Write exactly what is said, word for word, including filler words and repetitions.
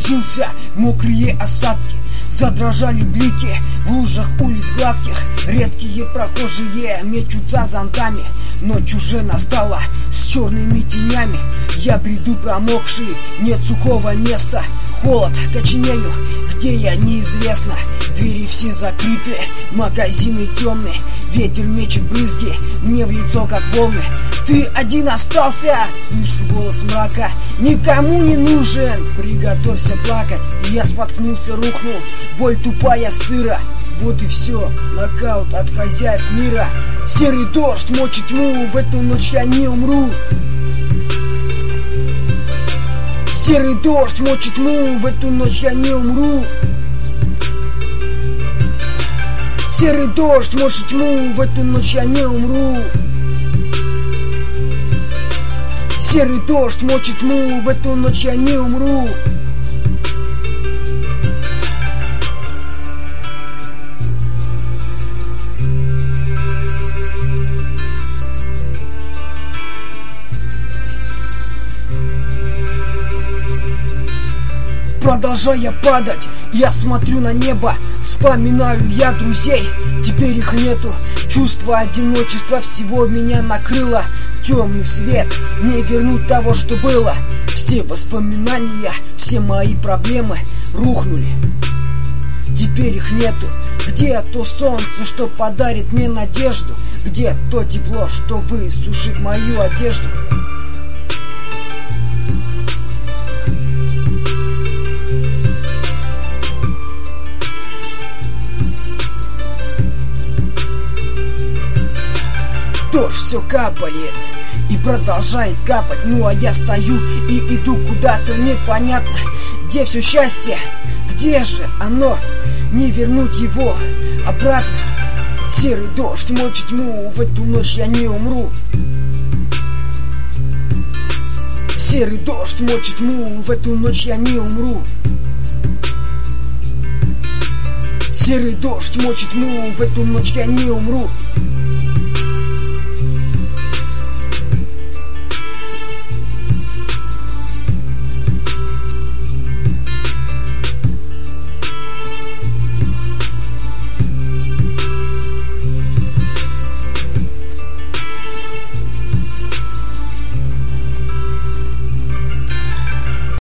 превратился в мокрые осадки. Задрожали блики в лужах улиц гладких. Редкие прохожие мечутся зонтами. Ночь уже настала с черными тенями. Я бреду промокший, нет сухого места. Холод, коченею, где я, неизвестно. Двери все закрыты, магазины темные. Ветер мечет брызги мне в лицо, как волны. Ты один остался, слышу голос мрака. Никому не нужен, приготовься плакать. И я споткнулся, рухнул, боль тупая сыра. Вот и все, нокаут от хозяев мира. Серый дождь мочит тьму, в эту ночь я не умру. Серый дождь мочит тьму, в эту ночь я не умру. Серый дождь мочит тьму, в эту ночь я не умру. Серый дождь мочит тьму, в эту ночь я не умру. Продолжая падать, я смотрю на небо. Вспоминаю я друзей, теперь их нету. Чувство одиночества всего меня накрыло. Темный свет, не вернуть того, что было. Все воспоминания, все мои проблемы рухнули. Теперь их нету. Где то солнце, что подарит мне надежду? Где то тепло, что высушит мою одежду? Дождь все капает и продолжает капать. Ну а я стою и иду куда-то непонятно. Где все счастье? Где же оно? Не вернуть его обратно. Серый дождь мочит тьму, в эту ночь я не умру. Серый дождь мочит тьму, в эту ночь я не умру. Серый дождь мочит тьму, в эту ночь я не умру.